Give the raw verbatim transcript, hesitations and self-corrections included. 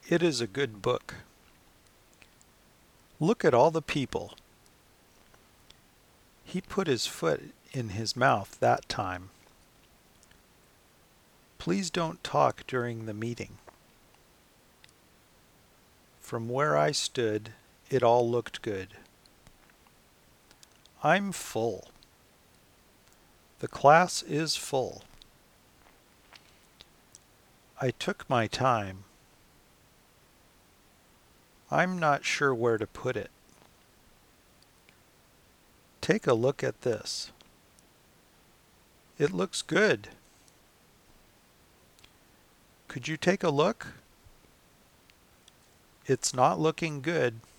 It is a good book. Look at all the people. He put his foot in his mouth that time. Please don't talk during the meeting. From where I stood, it all looked good. I'm full. The class is full. I took my time. I'm not sure where to put it. Take a look at this. It looks good. Could you take a look? It's not looking good.